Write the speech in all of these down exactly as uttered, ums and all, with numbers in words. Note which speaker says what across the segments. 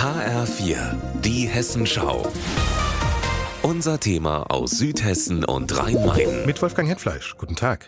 Speaker 1: H R vier, die Hessenschau. Unser Thema aus Südhessen und Rhein-Main.
Speaker 2: Mit Wolfgang Hetfleisch. Guten Tag.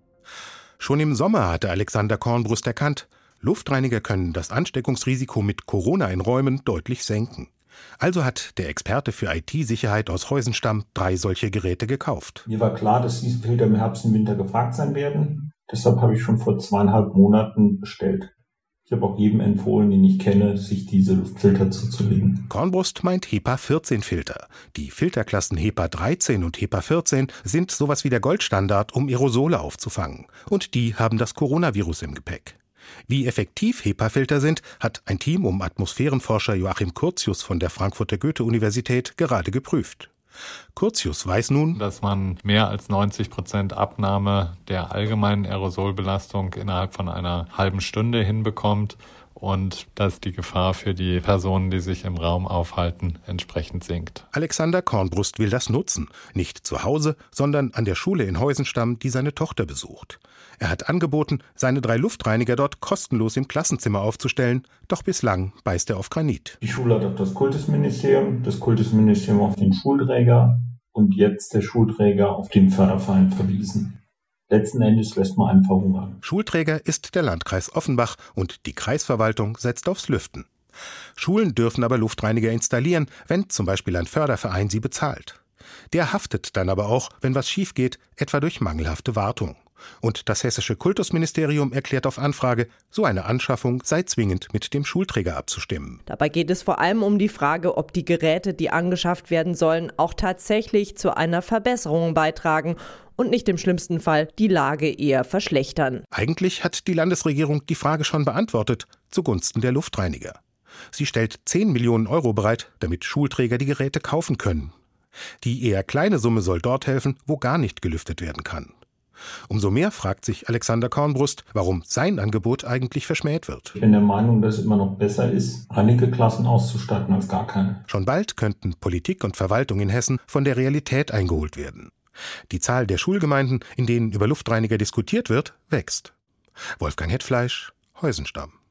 Speaker 2: Schon im Sommer hatte Alexander Kornbrust erkannt, Luftreiniger können das Ansteckungsrisiko mit Corona in Räumen deutlich senken. Also hat der Experte für I T-Sicherheit aus Heusenstamm drei solche Geräte gekauft.
Speaker 3: Mir war klar, dass diese Filter im Herbst und Winter gefragt sein werden. Deshalb habe ich schon vor zweieinhalb Monaten bestellt. Ich habe auch jedem empfohlen, den ich kenne, sich diese Luftfilter zuzulegen.
Speaker 2: Kornbrust meint HEPA vierzehn Filter. Die Filterklassen HEPA dreizehn und HEPA vierzehn sind sowas wie der Goldstandard, um Aerosole aufzufangen. Und die haben das Coronavirus im Gepäck. Wie effektiv HEPA-Filter sind, hat ein Team um Atmosphärenforscher Joachim Curtius von der Frankfurter Goethe-Universität gerade geprüft. Curtius weiß nun,
Speaker 4: dass man mehr als neunzig Prozent Abnahme der allgemeinen Aerosolbelastung innerhalb von einer halben Stunde hinbekommt und dass die Gefahr für die Personen, die sich im Raum aufhalten, entsprechend sinkt.
Speaker 2: Alexander Kornbrust will das nutzen, nicht zu Hause, sondern an der Schule in Heusenstamm, die seine Tochter besucht. Er hat angeboten, seine drei Luftreiniger dort kostenlos im Klassenzimmer aufzustellen, doch bislang beißt er auf Granit.
Speaker 3: Die Schule hat auf das Kultusministerium, das Kultusministerium auf den Schulträger und jetzt der Schulträger auf den Förderverein verwiesen. Letzten Endes lässt man einen verhungern.
Speaker 2: Schulträger ist der Landkreis Offenbach und die Kreisverwaltung setzt aufs Lüften. Schulen dürfen aber Luftreiniger installieren, wenn zum Beispiel ein Förderverein sie bezahlt. Der haftet dann aber auch, wenn was schief geht, etwa durch mangelhafte Wartung. Und das hessische Kultusministerium erklärt auf Anfrage, so eine Anschaffung sei zwingend mit dem Schulträger abzustimmen.
Speaker 5: Dabei geht es vor allem um die Frage, ob die Geräte, die angeschafft werden sollen, auch tatsächlich zu einer Verbesserung beitragen und nicht im schlimmsten Fall die Lage eher verschlechtern.
Speaker 2: Eigentlich hat die Landesregierung die Frage schon beantwortet, zugunsten der Luftreiniger. Sie stellt zehn Millionen Euro bereit, damit Schulträger die Geräte kaufen können. Die eher kleine Summe soll dort helfen, wo gar nicht gelüftet werden kann. Umso mehr fragt sich Alexander Kornbrust, warum sein Angebot eigentlich verschmäht wird.
Speaker 3: Ich bin der Meinung, dass es immer noch besser ist, einige Klassen auszustatten als gar keine.
Speaker 2: Schon bald könnten Politik und Verwaltung in Hessen von der Realität eingeholt werden. Die Zahl der Schulgemeinden, in denen über Luftreiniger diskutiert wird, wächst. Wolfgang Hetfleisch, Heusenstamm.